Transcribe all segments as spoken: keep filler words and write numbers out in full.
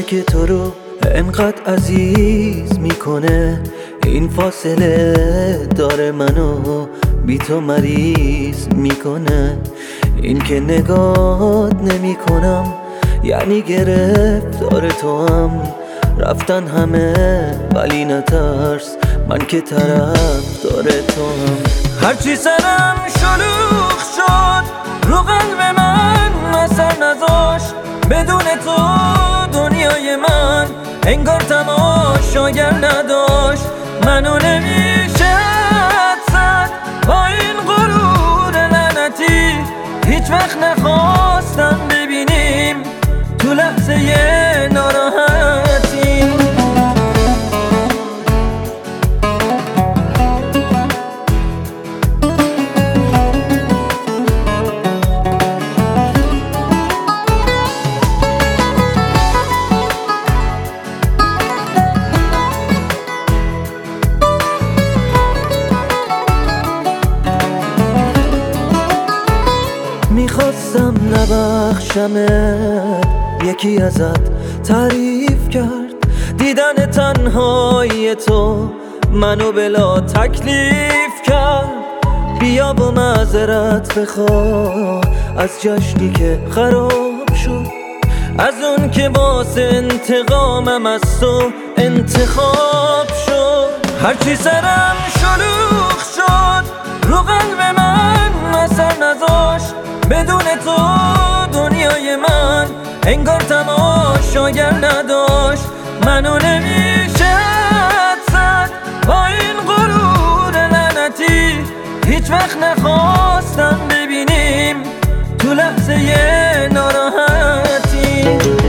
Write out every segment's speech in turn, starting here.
که تو رو انقدر عزیز میکنه، این فاصله داره منو بی تو مریض میکنه. این که نگات نمی کنم یعنی گرفتار تو هم، رفتن همه ولی نترس، من که طرف داره تو هم. هرچی سرم شلوغ شد رو قلب من اثر نذاشت، بدون تو دنیای من انگار تماشاگر نداشت. منو نمیشه حدست با این غرور لعنتی، هیچ وقت نخواستم ببینیم تو لحظه ناراحتی. میخواستم نبخشمت، یکی ازت تعریف کرد، دیدن تنهای تو منو بلا تکلیف کرد. بیا با معذرت بخوا از جشنی که خراب شد، از اون که واسه انتقامم از تو انتخاب شد. هرچی سرم شلوغ شد رو قلب من اثر نذاشت، بدون تو دنیای من انگار تماشاگر نداشت. منو نمیشه حدست با این غرور لعنتی، هیچ وقت نخواستم ببینیم تو لحظه ناراحتی.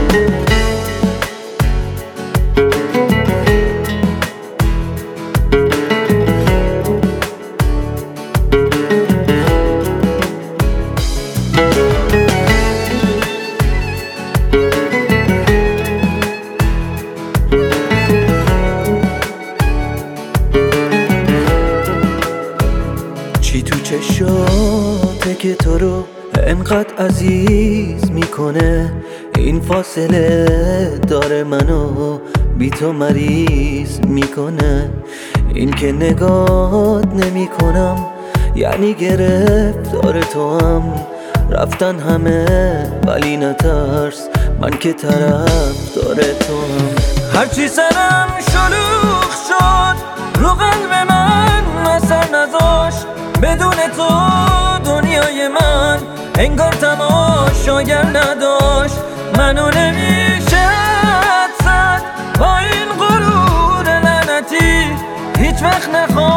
چی تو چشاته که تو رو انقدر عزیز میکنه، این فاصله داره منو بی تو مریض میکنه. این که نگات نمی کنم یعنی گرفتار تو هم، رفتن همه ولی نترس، من که طرف داره تو هم. هرچی سرم شلوغ شد رو قلب من اثر نذاشت، بدون تو دنیای من انگار تماشاگر نداشت. منو نمیشه حدست با این غرور لعنتی، هیچ وقت نخواستم